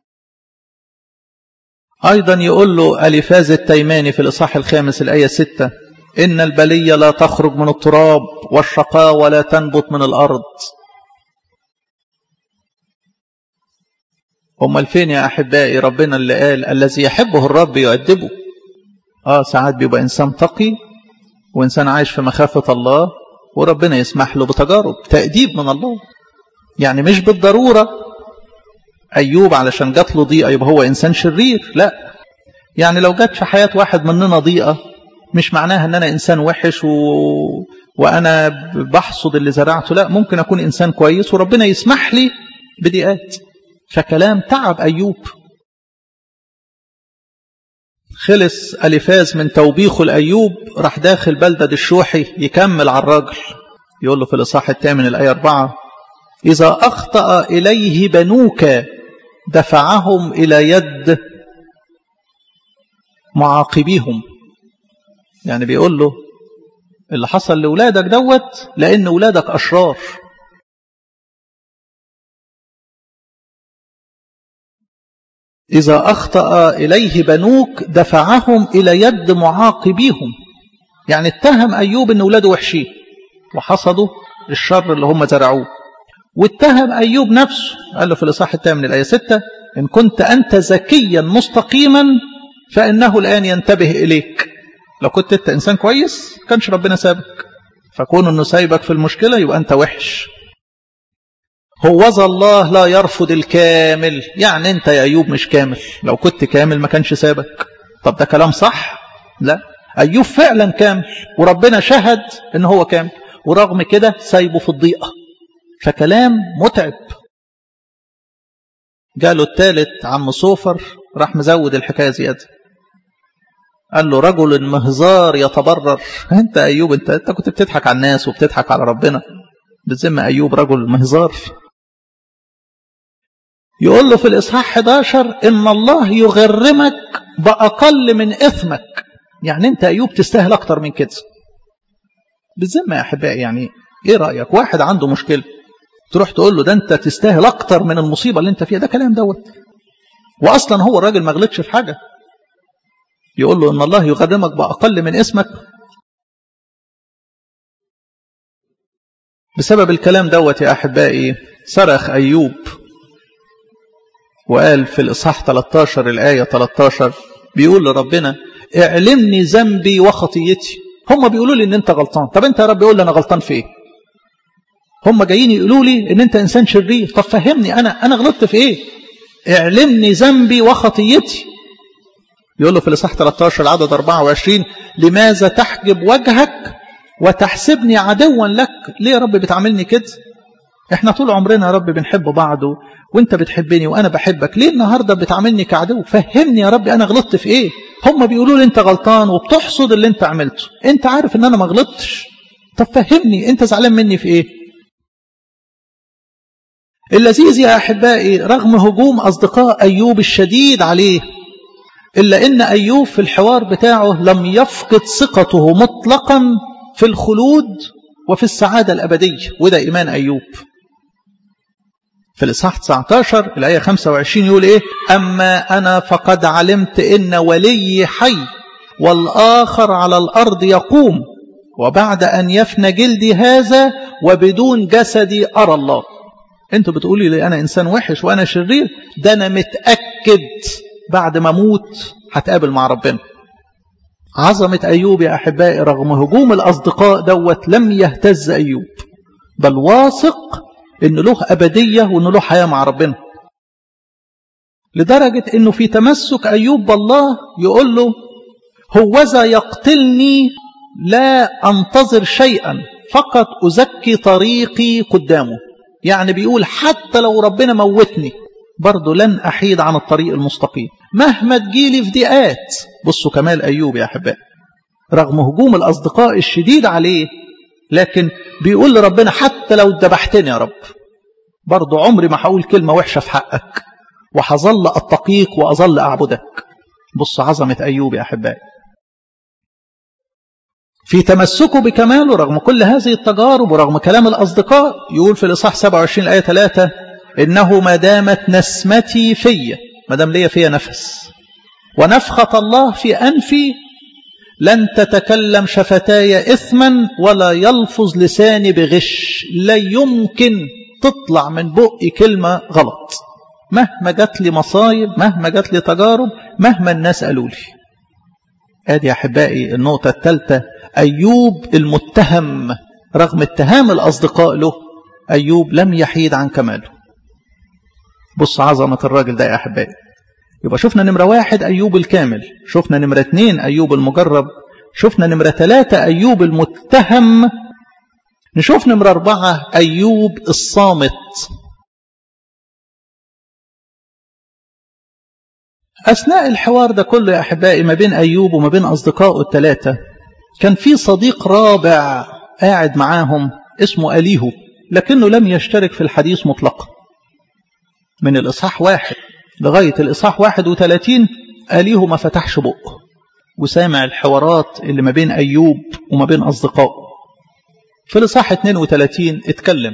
أيضا يقول له أليفاز التيماني في الإصحاح 5 الآية 6 إن البلية لا تخرج من التراب والشقاوة لا تنبت من الأرض. أمال فين يا أحبائي ربنا اللي قال الذي يحبه الرب يؤدبه؟ ساعات بيبقى إنسان تقي وإنسان عايش في مخافة الله وربنا يسمح له بتجارب تأديب من الله. يعني مش بالضرورة أيوب علشان جات له ضيقة يبقى هو إنسان شرير، لا. يعني لو جات في حياة واحد مننا ضيقة مش معناها أن أنا إنسان وحش وأنا بحصد اللي زرعته، لا، ممكن أكون إنسان كويس وربنا يسمح لي بضيقات. فكلام تعب أيوب. خلص أليفاز من توبيخه لأيوب، راح داخل بلدة الشوحي يكمل على الراجل، يقول له في الإصحاح 8 الآية 4 إذا أخطأ إليه بنوك دفعهم إلى يد معاقبيهم. يعني بيقول له اللي حصل لأولادك دوت لأن أولادك أشرار. إذا أخطأ إليه بنوك دفعهم إلى يد معاقبيهم. يعني اتهم أيوب أن أولاده وحشين وحصدوا الشر اللي هم زرعوه، واتهم أيوب نفسه، قال له في الإصحاح 8 الآية 6 إن كنت أنت ذكيا مستقيما فإنه الآن ينتبه إليك. لو كنت أنت إنسان كويس كانش ربنا سابك، فكون أنه سايبك في المشكلة يبقى أنت وحش. هوذا الله لا يرفض الكامل. يعني أنت يا أيوب مش كامل، لو كنت كامل ما كانش سابك. طب ده كلام صح؟ لا، أيوب فعلا كامل وربنا شهد أنه هو كامل، ورغم كده سايبه في الضيقة. فكلام متعب. جاله الثالث عم صوفر راح مزود الحكاية زيادة، قال له رجل مهزار يتبرر. انت أيوب انت كنت بتضحك على الناس وبتضحك على ربنا، بالذمة أيوب رجل مهزار. يقول له في الإصحاح 11 إن الله يغرمك بأقل من إثمك. يعني انت أيوب تستاهل أكتر من كده. بالذمة يا أحبائي، يعني إيه رأيك واحد عنده مشكلة تروح تقول له ده انت تستاهل أكتر من المصيبة اللي انت فيها؟ ده كلام دوت، وأصلا هو الراجل ما غلطش في حاجة. يقول له إن الله يغرمك بأقل من اسمك. بسبب الكلام دوت يا أحبائي صرخ أيوب وقال في الإصحاح 13 الآية 13 بيقول لربنا اعلمني ذنبي وخطيتي. هم بيقولوا لي إن أنت غلطان، طب أنت يا رب يقول لي أنا غلطان في إيه؟ هم جايين يقولوا لي إن أنت إنسان شرير، طب فهمني أنا غلطت في إيه؟ اعلمني ذنبي وخطيتي. يقول له في الإصحاح 13 عدد 24 لماذا تحجب وجهك وتحسبني عدوا لك؟ ليه يا رب بتعاملني كده؟ احنا طول عمرنا يا رب بنحب بعض وانت بتحبني وانا بحبك، ليه النهارده بتعاملني كعدو؟ فهمني يا رب انا غلطت في ايه؟ هم بيقولوا لي انت غلطان وبتحصد اللي انت عملته، انت عارف ان انا ما غلطتش، طب فهمني انت زعلان مني في ايه؟ اللذيذ يا احبائي رغم هجوم اصدقاء ايوب الشديد عليه، إلا إن أيوب في الحوار بتاعه لم يفقد ثقته مطلقا في الخلود وفي السعادة الأبدية. وده إيمان أيوب. في الإصحاح 19 الآية 25 يقول إيه؟ أما أنا فقد علمت إن ولي حي والآخر على الأرض يقوم، وبعد أن يفنى جلدي هذا وبدون جسدي أرى الله. أنتوا بتقولي لي أنا إنسان وحش وأنا شرير، ده أنا متأكد بعد ما أموت هتقابل مع ربنا. عظمة أيوب يا أحبائي رغم هجوم الأصدقاء دوت لم يهتز أيوب، بل واثق إن له أبدية وإن له حياة مع ربنا، لدرجة إنه في تمسك أيوب بالله يقول له هوذا يقتلني لا أنتظر شيئا فقط أزكي طريقي قدامه. يعني بيقول حتى لو ربنا موتني برضه لن أحيد عن الطريق المستقيم مهما تجيلي في ضيقات. بصوا كمال أيوب يا أحبائي رغم هجوم الأصدقاء الشديد عليه، لكن بيقول لربنا حتى لو ذبحتني يا رب برضه عمري ما هقول كلمة وحشة في حقك، وهظل أتقيك وأظل أعبدك. بص عظمة أيوب يا أحبائي في تمسكه بكماله رغم كل هذه التجارب ورغم كلام الأصدقاء. يقول في الإصحاح 27 الآية 3 إنه ما دامت نسمتي في، ما دام ليا فيها نفس، ونفخة الله في أنفي، لن تتكلم شفتاي إثما ولا يلفظ لساني بغش. لا يمكن تطلع من بقي كلمة غلط مهما جات لي مصايب، مهما جات لي تجارب، مهما الناس قالوا لي. ادي يا احبائي النقطة الثالثة، أيوب المتهم رغم اتهام الأصدقاء له أيوب لم يحيد عن كماله. بص عظمة الراجل ده يا أحبائي. يبقى شفنا نمرة 1 أيوب الكامل، شفنا نمرة 2 أيوب المجرب، شفنا نمرة 3 أيوب المتهم، نشوف نمرة 4 أيوب الصامت. أثناء الحوار ده كله يا أحبائي ما بين أيوب وما بين أصدقائه الثلاثة كان في صديق رابع قاعد معاهم اسمه أليهو، لكنه لم يشترك في الحديث مطلقا. من الإصحاح 1 لغاية الإصحاح 31 أليهو ما فتحش بقه وسامع الحوارات اللي ما بين أيوب وما بين أصدقائه. في الإصحاح 32 اتكلم.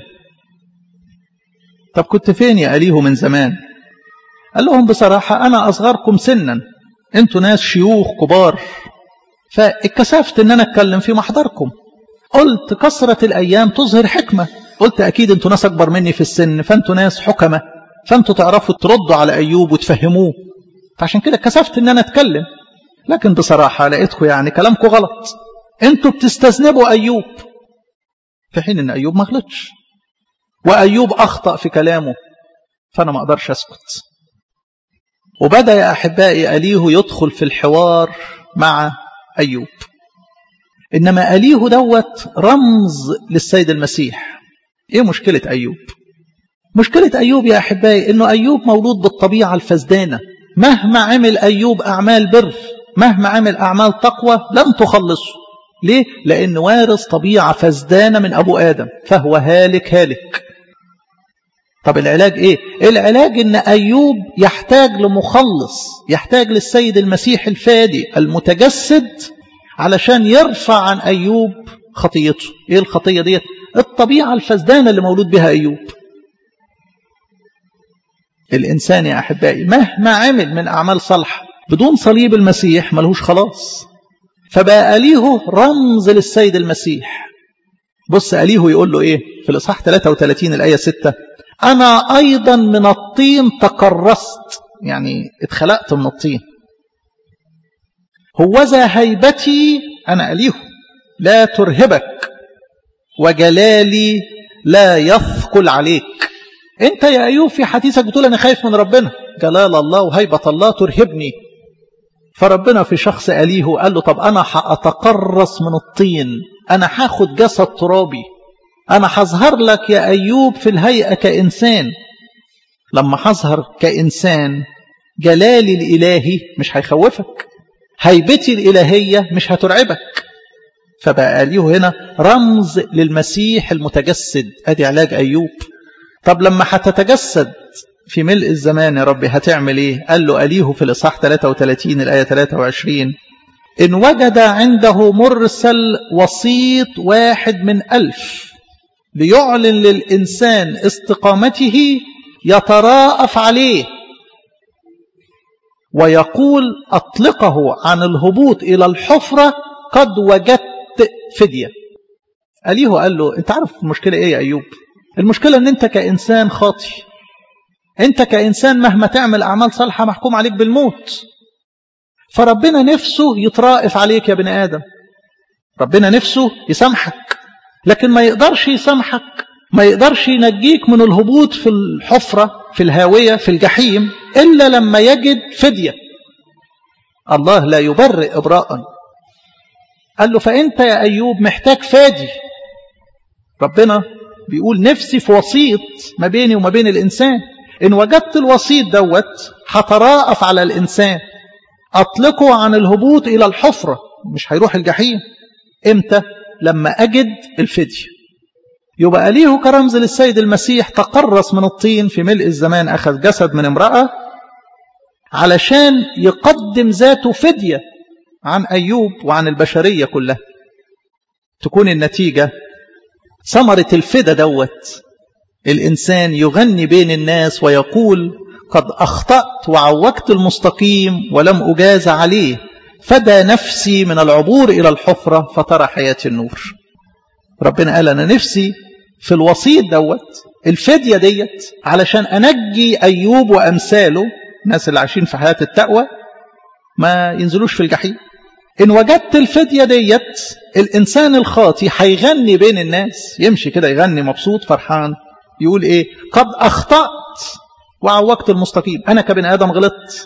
طب كنت فين يا أليهو من زمان؟ قال لهم بصراحة أنا أصغركم سنا، أنتوا ناس شيوخ كبار، فاتكسفت أن أنا أتكلم في محضركم. قلت كثرة الأيام تظهر حكمة، قلت أكيد أنتوا ناس أكبر مني في السن، فأنتوا ناس حكمة، فأنتوا تعرفوا تردوا على أيوب وتفهموه، فعشان كده كسفت أن أنا أتكلم. لكن بصراحة لقيتكم يعني كلامكم غلط، أنتوا بتستذنبوا أيوب، في حين أن أيوب ما غلطش وأيوب أخطأ في كلامه، فأنا ما أقدرش أسكت. وبدأ يا أحبائي أليهو يدخل في الحوار مع أيوب. إنما أليهو دوت رمز للسيد المسيح. إيه مشكلة أيوب؟ مشكلة أيوب يا أحبائي إنه أيوب مولود بالطبيعة الفزدانة، مهما عمل أيوب أعمال بر، مهما عمل أعمال تقوى لم تخلصه. ليه؟ لأن وارث طبيعة فزدانة من أبو آدم، فهو هالك هالك. طب العلاج إيه؟ العلاج إن أيوب يحتاج لمخلص، يحتاج للسيد المسيح الفادي المتجسد علشان يرفع عن أيوب خطيته. إيه الخطية دي؟ الطبيعة الفزدانة اللي مولود بها أيوب. الإنسان يا أحبائي مهما عمل من أعمال صالحة بدون صليب المسيح ملهوش خلاص. فبقى أليهو رمز للسيد المسيح. بص أليهو يقول له إيه في الإصحاح 33 الآية 6: أنا أيضا من الطين تكرست، يعني اتخلقت من الطين. هوذا هيبتي أنا أليهو لا ترهبك، وجلالي لا يثقل عليك. أنت يا أيوب في حديثك بتقول أنا خايف من ربنا، جلال الله وهيبة الله ترهبني. فربنا في شخص أليهو قال له طب أنا هأتقرص من الطين، أنا هاخد جسد ترابي، أنا هظهر لك يا أيوب في الهيئة كإنسان. لما هظهر كإنسان جلالي الإلهي مش هيخوفك، هيبتي الإلهية مش هترعبك. فبقى أليهو هنا رمز للمسيح المتجسد. أدي علاج أيوب. طب لما هتتجسد في ملء الزمان يا ربي هتعمل إيه؟ قال له أليهو في الإصحاح 33 الآية 23: إن وجد عنده مرسل وسيط 1 من 1000 ليعلن للإنسان استقامته، يتراءف عليه ويقول أطلقه عن الهبوط إلى الحفرة، قد وجدت فدية. أليه قال له أنت عارف المشكلة إيه يا أيوب؟ المشكلة أن أنت كإنسان خاطئ، أنت كإنسان مهما تعمل أعمال صالحة محكوم عليك بالموت، فربنا نفسه يترائف عليك يا بني آدم، ربنا نفسه يسامحك، لكن ما يقدرش يسامحك، ما يقدرش ينجيك من الهبوط في الحفرة في الهاوية في الجحيم إلا لما يجد فدية. الله لا يبرئ إبراء. قال له فأنت يا أيوب محتاج فادي. ربنا بيقول نفسي في وسيط ما بيني وما بين الإنسان، إن وجدت الوسيط دوت هتراءف على الإنسان، أطلقه عن الهبوط إلى الحفرة، مش هيروح الجحيم. إمتى؟ لما أجد الفدية. يبقى ليه كرمز للسيد المسيح تقرص من الطين في ملء الزمان، أخذ جسد من امرأة علشان يقدم ذاته فدية عن أيوب وعن البشرية كلها. تكون النتيجة ثمرة الفدا دوت، الإنسان يغني بين الناس ويقول قد أخطأت وعوجت المستقيم ولم أجاز عليه، فدى نفسي من العبور إلى الحفرة فترى حياة النور. ربنا قال أنا نفسي في الوسيط دوت الفدية ديت علشان أنجي أيوب وأمثاله، الناس اللي عايشين في حياة التقوى ما ينزلوش في الجحيم. إن وجدت الفدية ديت الإنسان الخاطي هيغني بين الناس، يمشي كده يغني مبسوط فرحان، يقول إيه؟ قد أخطأت وعوجت المستقيم، أنا كبن آدم غلطت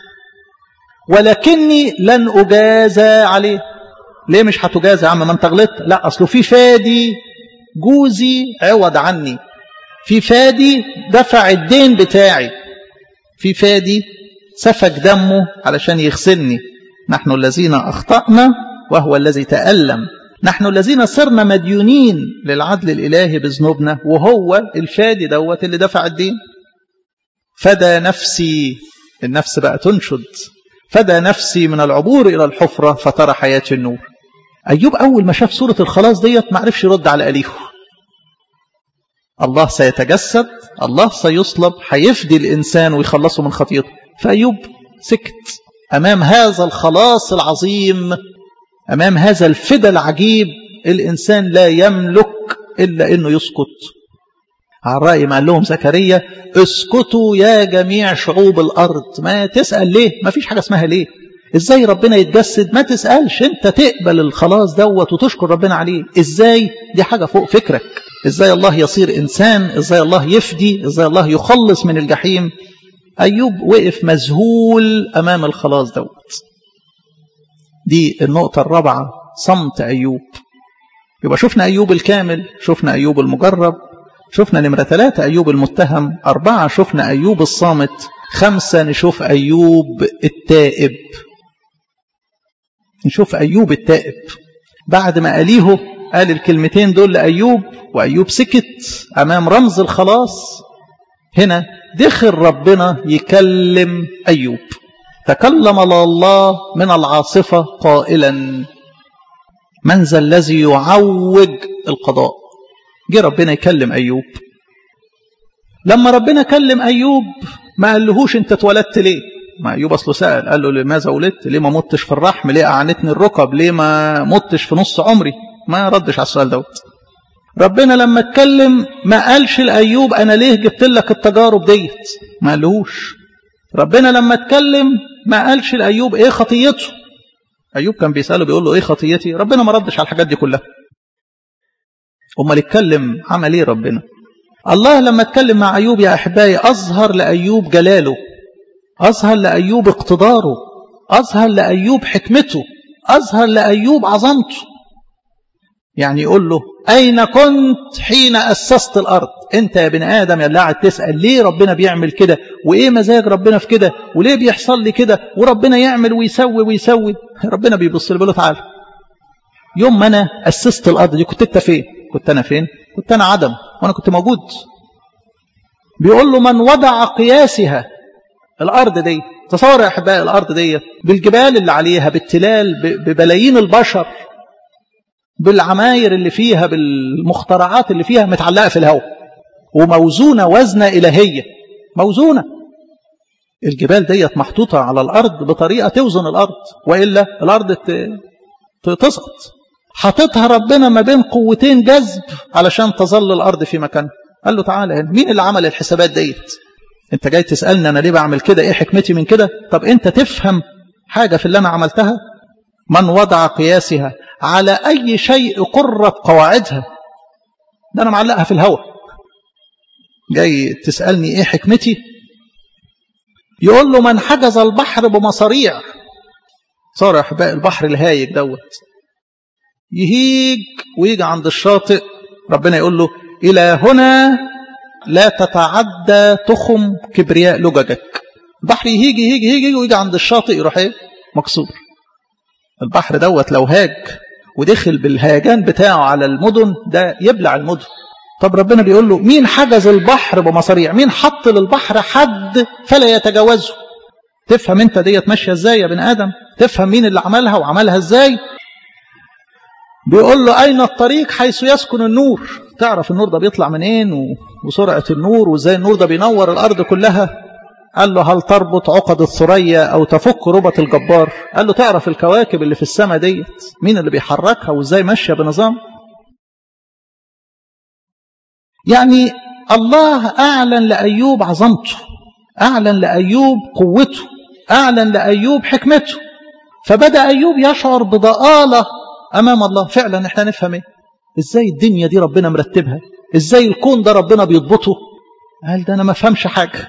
ولكني لن أجازى عليه. ليه مش هتجازى يا عم ما أنت غلطت؟ لا، أصله في فادي جوزي عوض عني، في فادي دفع الدين بتاعي، في فادي سفك دمه علشان يغسلني. نحن الذين أخطأنا وهو الذي تألم، نحن الذين صرنا مديونين للعدل الإلهي بذنوبنا، وهو الفادي دوت اللي دفع الدين. فدى نفسي، النفس بقى تنشد، فدى نفسي من العبور إلى الحفرة فترى حياة النور. أيوب أول ما شاف سورة الخلاص ديت ما عرفش يرد على أليه. الله سيتجسد، الله سيصلب، هيفدي الإنسان ويخلصه من خطيئته. فأيوب سكت أمام هذا الخلاص العظيم، أمام هذا الفدى العجيب. الإنسان لا يملك إلا أنه يسكت. على الرأي ما قال لهم زكريا اسكتوا يا جميع شعوب الأرض. ما تسأل ليه؟ ما فيش حاجة اسمها ليه. إزاي ربنا يتجسد؟ ما تسألش، أنت تقبل الخلاص دوت وتشكر ربنا عليه. إزاي؟ دي حاجة فوق فكرك. إزاي الله يصير إنسان؟ إزاي الله يفدي؟ إزاي الله يخلص من الجحيم؟ أيوب وقف مذهول أمام الخلاص دوت. دي النقطة الرابعة، صمت أيوب. يبقى شفنا أيوب الكامل، شفنا أيوب المجرب، شفنا نمرة 3 أيوب المتهم، 4 شفنا أيوب الصامت، 5 نشوف أيوب التائب. نشوف أيوب التائب بعد ما أليه قال الكلمتين دول لأيوب، وأيوب سكت أمام رمز الخلاص. هنا دخل ربنا يكلم أيوب. تكلم الله من العاصفة قائلا من ذا الذي يعوج القضاء. جه ربنا يكلم أيوب. لما ربنا كلم أيوب ما قالهوش أنت اتولدت ليه؟ ما أيوب أصله سأل، قال له لماذا ولدت؟ ليه ما متش في الرحم؟ ليه أعنتني الركب؟ ليه ما متش في نص عمري؟ ما ردش على السؤال دوت. ربنا لما اتكلم ما قالش لأيوب أنا ليه جبت لك التجارب ديت؟ ما قالهوش. ربنا لما اتكلم ما قالش لأيوب إيه خطيته؟ أيوب كان بيسأله بيقول له إيه خطيتي؟ ربنا ما ردش على الحاجات دي كلها. أمال اتكلم عمل إيه ربنا؟ الله لما اتكلم مع أيوب يا أحبائي أظهر لأيوب جلاله، أظهر لأيوب اقتداره، أظهر لأيوب حكمته، أظهر لأيوب عظمته. يعني يقول له أين كنت حين أسست الأرض؟ أنت يا بني آدم يا اللي قاعد تسأل ليه ربنا بيعمل كده، وإيه مزاج ربنا في كده، وليه بيحصل لي كده، وربنا يعمل ويسوي ويسوي. ربنا بيبص له تعالى، يوم ما أنا أسست الأرض دي كنت أنت فين؟ كنت أنا فين؟ كنت أنا عدم وأنا كنت موجود. بيقول له من وضع قياسها الأرض دي. تصور يا أحبائي الأرض دي بالجبال اللي عليها، بالتلال، ببلايين البشر، بالعماير اللي فيها، بالمخترعات اللي فيها، متعلقة في الهواء وموزونة وزنة إلهية. موزونة. الجبال ديت محطوطة على الأرض بطريقة توزن الأرض، وإلا الأرض تسقط. حطتها ربنا ما بين قوتين جذب علشان تظل الأرض في مكانها. قال له تعالى هنا، مين اللي عمل الحسابات ديت؟ انت جاي تسألني أنا ليه بعمل كده، ايه حكمتي من كده؟ طب انت تفهم حاجة في اللي أنا عملتها؟ من وضع قياسها على أي شيء قرت قواعدها. ده أنا معلقها في الهواء، جاي تسألني ايه حكمتي؟ يقول له من حجز البحر بمصاريع. صار أحباء البحر الهايج دوت يهيج ويجي عند الشاطئ، ربنا يقول له إلى هنا لا تتعدى تخم كبرياء لججك. البحر يهيج يهيج يهيج ويجي عند الشاطئ يروح ايه؟ مكسور. البحر دوت لو هاج ودخل بالهيجان بتاعه على المدن ده يبلع المدن. طب ربنا بيقول له مين حجز البحر بمصاريع؟ مين حط للبحر حد فلا يتجاوزه؟ تفهم انت ديت ماشيه ازاي يا بني ادم؟ تفهم مين اللي عملها وعملها ازاي؟ بيقول له أين الطريق حيث يسكن النور؟ تعرف النور ده بيطلع منين وسرعة النور وازاي النور ده بينور الأرض كلها؟ قال له هل تربط عقد الثريا أو تفك ربط الجبار؟ قال له تعرف الكواكب اللي في السماء ديت مين اللي بيحركها وازاي ماشية بنظام؟ يعني الله أعلن لأيوب عظمته، أعلن لأيوب قوته، أعلن لأيوب حكمته. فبدأ أيوب يشعر بضآلة أمام الله. فعلا احنا نفهم ايه؟ ازاي الدنيا دي ربنا مرتبها؟ ازاي الكون ده ربنا بيضبطه؟ قال ده أنا ما فهمش حاجة.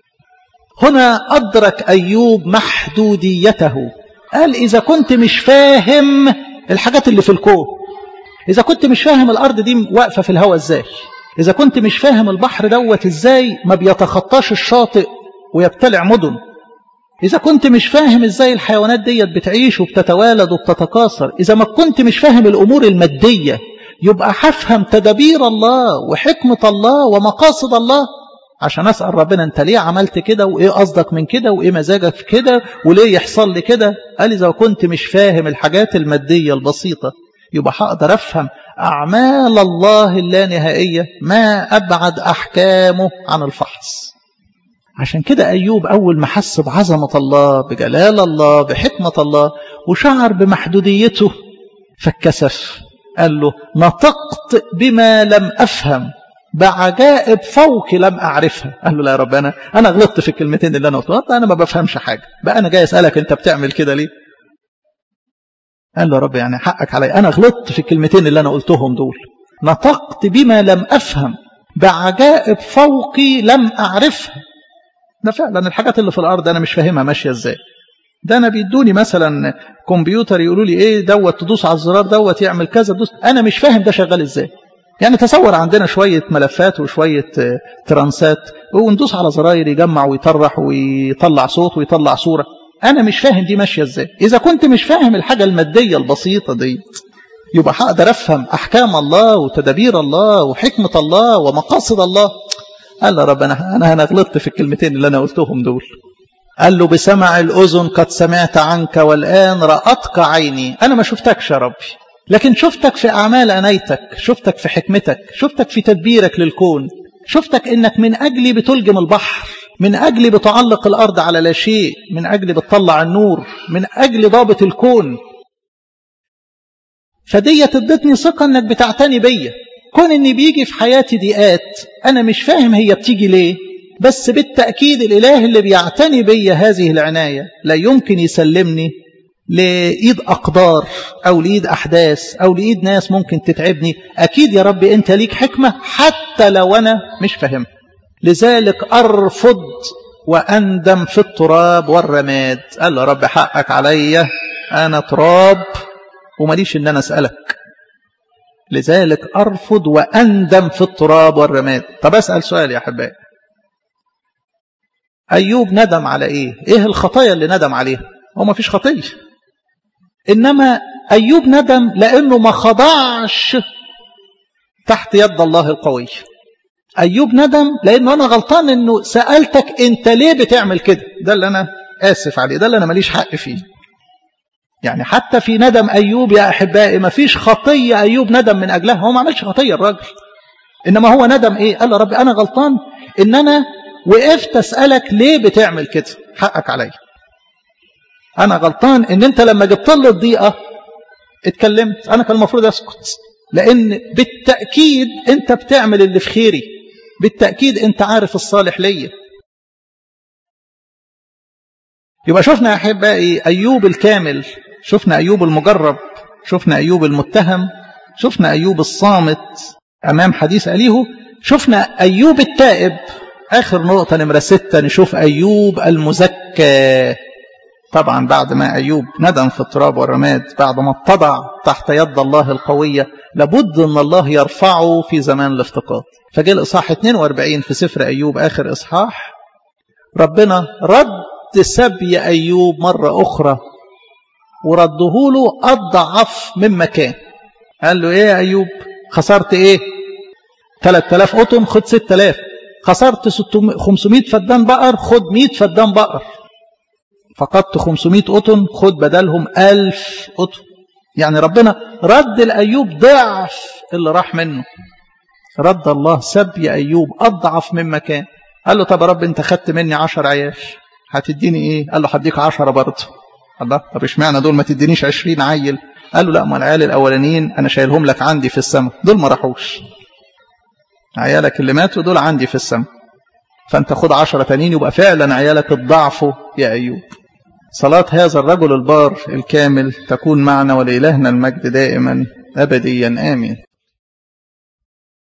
هنا أدرك أيوب محدوديته. قال إذا كنت مش فاهم الحاجات اللي في الكون، إذا كنت مش فاهم الأرض دي واقفة في الهواء ازاي، إذا كنت مش فاهم البحر دوت ازاي ما بيتخطاش الشاطئ ويبتلع مدن، إذا كنت مش فاهم ازاي الحيوانات ديت بتعيش وبتتوالد وبتتكاثر، إذا ما كنت مش فاهم الأمور المادية، يبقى هفهم تدابير الله وحكمة الله ومقاصد الله عشان أسأل ربنا أنت ليه عملت كده، وإيه قصدك من كده، وإيه مزاجك في كده، وليه يحصل لي كده. قال إذا كنت مش فاهم الحاجات المادية البسيطة يبقى هقدر أفهم أعمال الله اللانهائية، ما أبعد أحكامه عن الفحص. عشان كده أيوب أول ما حس بعظمة الله، بجلال الله، بحكمة الله، وشعر بمحدوديته فاتكسف. قال له نطقت بما لم أفهم بعجائب فوق لم أعرفها. قال له لا يا رب أنا غلطت في الكلمتين اللي أنا قلتها، أنا ما بفهمش حاجة بقى، أنا جاي أسألك أنت بتعمل كده ليه؟ قال له يا رب يعني حقك علي، أنا غلطت في الكلمتين اللي أنا قلتهم دول. نطقت بما لم أفهم بعجائب فوقي لم أعرفها. ده فعلا الحاجات اللي في الأرض أنا مش فاهمها ماشية إزاي. ده أنا بيدوني مثلا كمبيوتر يقولوا لي إيه دوت، تدوس على الزرار دوت يعمل كذا، تدوس، أنا مش فاهم ده شغال إزاي. يعني تصور عندنا شوية ملفات وشوية ترانسات وندوس على زراير يجمع ويطرح ويطلع صوت ويطلع صورة، أنا مش فاهم دي ماشية إزاي. إذا كنت مش فاهم الحاجة المادية البسيطة دي يبقى هقدر أفهم أحكام الله وتدابير الله وحكمة الله ومقاصد الله. قال له رب أنا غلطت في الكلمتين اللي أنا قلتهم دول. قال له بسمع الأذن قد سمعت عنك والآن رأتك عيني. أنا ما شفتكش يا ربي، لكن شفتك في أعمال عنايتك، شفتك في حكمتك، شفتك في تدبيرك للكون، شفتك إنك من أجلي بتلجم البحر، من أجلي بتعلق الأرض على لا شيء، من أجلي بتطلع النور، من أجلي ضابط الكون. فدي ادتني ثقة إنك بتعتني بيا. كون إني بيجي في حياتي ضيقات أنا مش فاهم هي بتيجي ليه، بس بالتأكيد الإله اللي بيعتني بيا هذه العناية لا يمكن يسلمني لإيد أقدار أو لإيد أحداث أو لإيد ناس ممكن تتعبني. أكيد يا رب أنت ليك حكمة حتى لو أنا مش فاهم. لذلك أرفض وأندم في التراب والرماد. قال له رب حقك عليا، أنا تراب وماليش إن أنا أسألك، لذلك أرفض وأندم في التراب والرماد. طب أسأل سؤال يا أحبائي، أيوب ندم على إيه؟ إيه الخطايا اللي ندم عليها؟ هو ما فيش خطية، إنما أيوب ندم لأنه ما خضعش تحت يد الله القوي. أيوب ندم لأنه أنا غلطان إنه سألتك أنت ليه بتعمل كده، ده اللي أنا آسف عليه، ده اللي أنا ماليش حق فيه. يعني حتى في ندم أيوب يا أحبائي ما فيش خطية أيوب ندم من أجلها، هو ما عملش خطية الراجل، إنما هو ندم إيه؟ قال له ربي أنا غلطان إن أنا وقفت أسألك ليه بتعمل كده؟ حقك عليا، أنا غلطان إن أنت لما جبت لي الضيقة اتكلمت، أنا كان المفروض أسكت، لأن بالتأكيد أنت بتعمل اللي في خيري، بالتأكيد أنت عارف الصالح ليا. يبقى شفنا يا أحبائي أيوب الكامل، شفنا أيوب المجرب، شفنا أيوب المتهم، شفنا أيوب الصامت أمام حديث أليه، شفنا أيوب التائب. آخر نقطة نمرة 6 نشوف أيوب المزكى. طبعا بعد ما أيوب ندم في التراب والرماد، بعد ما اتضع تحت يد الله القوية، لابد أن الله يرفعه في زمان الافتقاد. فجاء الإصحاح 42 في سفر أيوب، آخر إصحاح، ربنا رد سبي أيوب مرة أخرى، ورده له أضعف مما كان. قال له إيه يا أيوب؟ خسرت إيه؟ 3000 قطن، خد 6000. خسرت 500 فدان بقر، خد 100 فدان بقر. فقدت 500 قطن، خد بدلهم 1000 قطن. يعني ربنا رد لأيوب ضعف اللي راح منه. رد الله سبي أيوب أضعف مما كان. قال له طب يا رب أنت خدت مني 10 عياش، هتديني إيه؟ قال له هديك 10 برضه. الله، طب اشمعنى دول ما تدينيش 20 عيل؟ قال له لا، ما العيال الأولانيين أنا شايلهم لك عندي في السماء، دول ما راحوش، عيالك اللي ماتوا دول عندي في السماء، فأنت خد 10 تانيين، يبقى فعلا عيالك اتضاعفوا يا أيوب. صلاة هذا الرجل البار الكامل تكون معنا، ولإلهنا المجد دائما أبديا آمين.